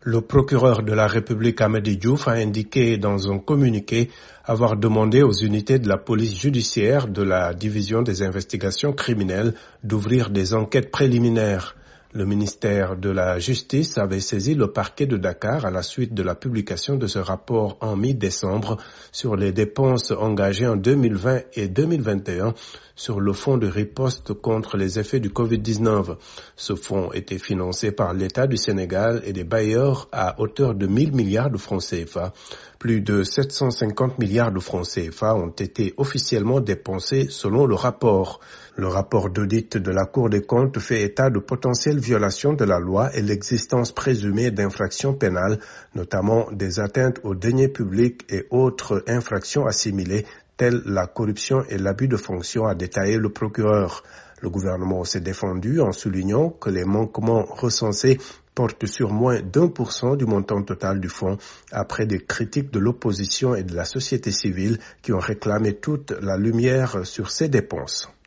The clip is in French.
Le procureur de la République Hamady Diouf a indiqué dans un communiqué avoir demandé aux unités de la police judiciaire de la division des investigations criminelles d'ouvrir des enquêtes préliminaires. Le ministère de la Justice avait saisi le parquet de Dakar à la suite de la publication de ce rapport en mi-décembre sur les dépenses engagées en 2020 et 2021 sur le fonds de riposte contre les effets du Covid-19. Ce fonds était financé par l'État du Sénégal et des bailleurs à hauteur de 1000 milliards de francs CFA. Plus de 750 milliards de francs CFA ont été officiellement dépensés selon le rapport. Le rapport d'audit de la Cour des comptes fait état de potentielles violations de la loi et l'existence présumée d'infractions pénales, notamment des atteintes aux deniers publics et autres infractions assimilées, telles la corruption et l'abus de fonction, a détaillé le procureur. Le gouvernement s'est défendu en soulignant que les manquements recensés portent sur moins d'1% du montant total du fonds, après des critiques de l'opposition et de la société civile qui ont réclamé toute la lumière sur ces dépenses.